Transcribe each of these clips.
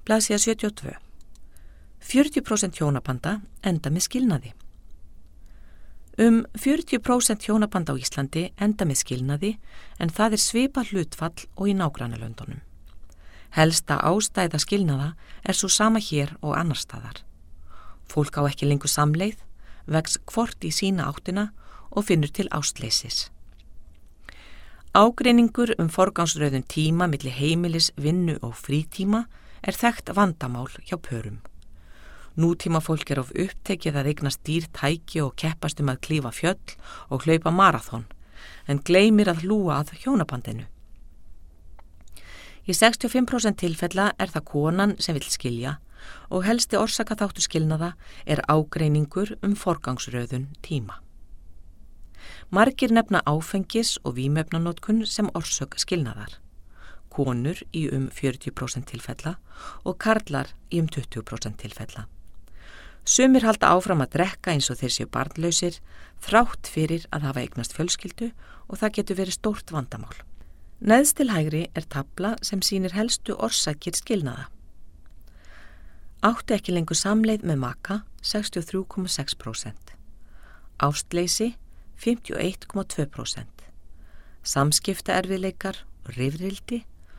Blaðsíða 72. 40% hjónabanda enda með skilnaði. 40% hjónabanda á Íslandi enda með skilnaði en það svipað hlutfall og í nágrannalöndunum. Helsta ástæða skilnaða svo sama hér og annar staðar. Fólk á ekki lengur samleið, vex hvort í sína áttina og finnur til ástleysis. Ágreiningur forgangsröðun tíma milli heimilis, vinnu og frítíma þekkt vandamál hjá pörum. Nútíma fólk of upptekið að eignast dýr tæki og keppast að klífa fjöll og hlaupa maraþon, en gleymir að hlúa að hjónabandinu. Í 65% tilfella það konan sem vill skilja og helsti orsakaþáttur skilnaða ágreiningur forgangsröðun tíma. Margir nefna áfengis- og vímuefnanotkun sem orsök skilnaðar. Konur í 40% tilfella og karlar í 20% tilfella. Sumir halda áfram að drekka eins og þeir séu barnlausir, þrátt fyrir að hafa eignast fjölskyldu og það getur verið stórt vandamál. Neðst til hægri tafla sem sýnir helstu orsakir skilnaða. Áttu ekki lengur samleið með maka 63,6%. Ástleysi 51,2%. Samskiptaerfiðleikar og rifrildi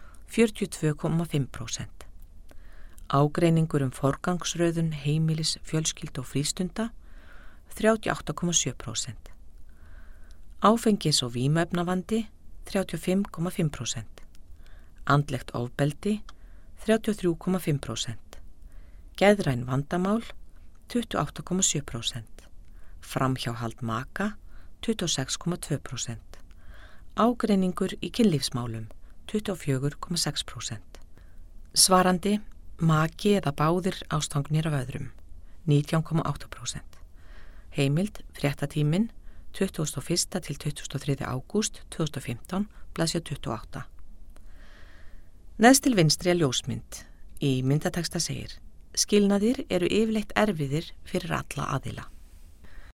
42,5%. Ágreiningur forgangsröðun heimilis, fjölskyldu og frístunda 38,7%. Áfengis- og vímuefnavandi 35,5%. Andlegt ofbeldi 33,5%. Geðræn vandamál 28,7%. Framhjáhald maka 26,2%. Ágreiningur í kynlífsmálum 24,6%. Svarandi maki eða báðir ástangnir af öðrum 19,8%. Heimild fréttatíminn 21. til 23. ágúst 2015, blaðsíða 28. Neðst til vinstri ljósmynd. Í myndateksta segir: skilnaðir yfirleitt erfiðir fyrir alla aðila.